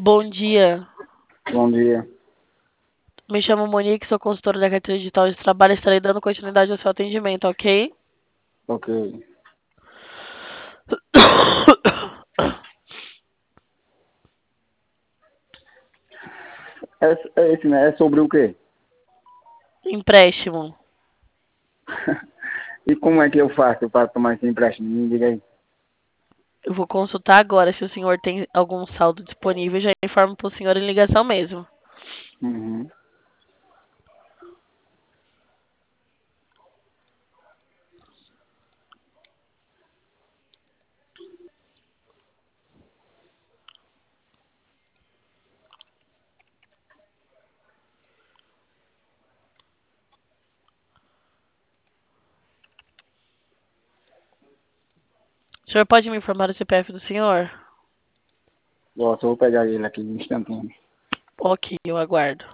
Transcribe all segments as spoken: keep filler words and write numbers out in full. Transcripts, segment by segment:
Bom dia. Bom dia. Me chamo Monique, sou consultora da carteira digital de trabalho. Estarei dando continuidade ao seu atendimento, ok? Ok. É, é esse, né? É sobre o quê? Empréstimo. E como é que eu faço para tomar esse empréstimo? Me diga aí. Eu vou consultar agora se o senhor tem algum saldo disponível. Já informo para o senhor em ligação mesmo. Uhum. O senhor pode me informar o C P F do senhor? Nossa, eu vou pegar ele aqui um instantinho. Ok, eu aguardo.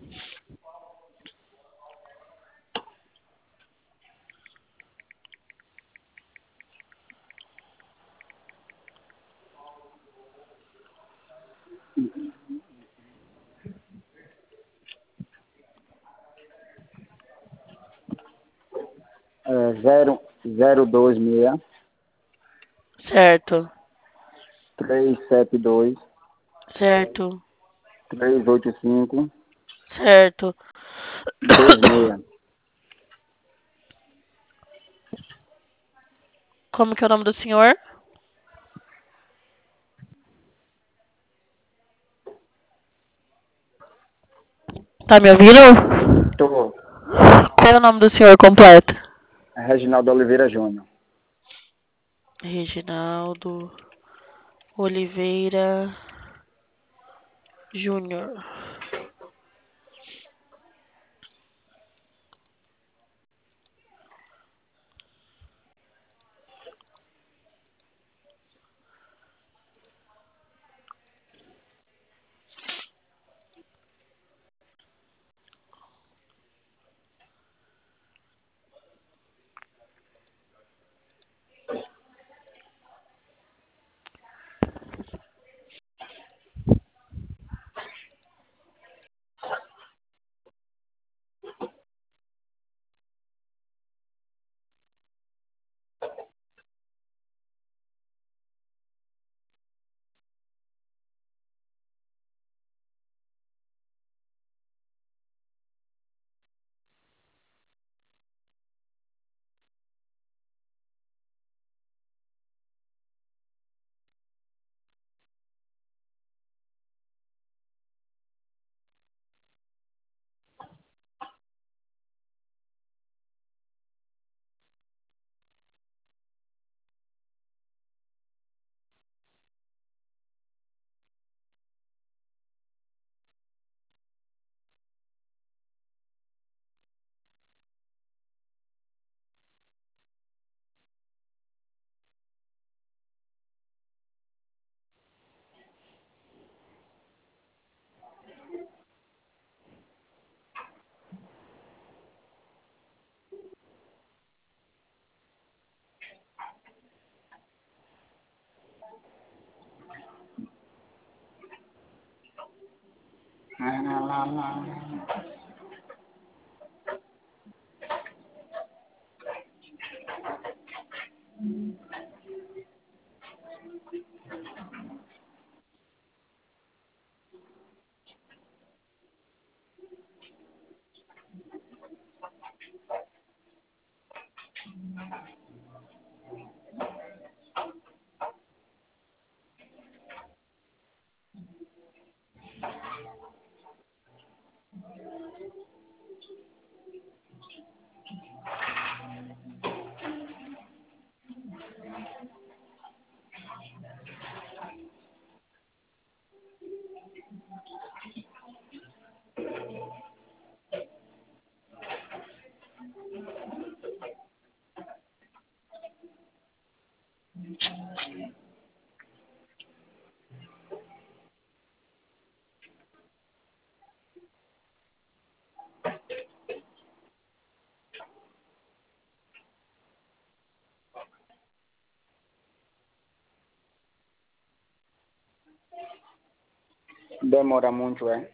É zero, zero dois seis, Certo, três sete dois, certo, três oito cinco, certo. dois seis. Como que é o nome do senhor? Tá me ouvindo? Tô. Qual é o nome do senhor completo? Reginaldo Oliveira Júnior. Reginaldo Oliveira Júnior. Demora muito, é?